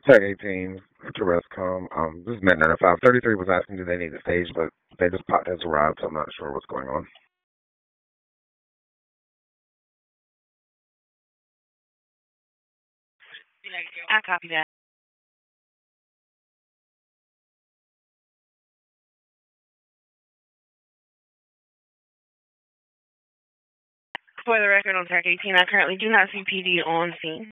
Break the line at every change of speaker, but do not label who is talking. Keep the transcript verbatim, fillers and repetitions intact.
Tech eighteen to Rescom. Um, this is Met ninety-five. thirty-three was asking do they need a stage, but they just popped has arrived, so I'm not sure what's going on.
I copy that. For the record, on track eighteen, I currently do not see P D on scene.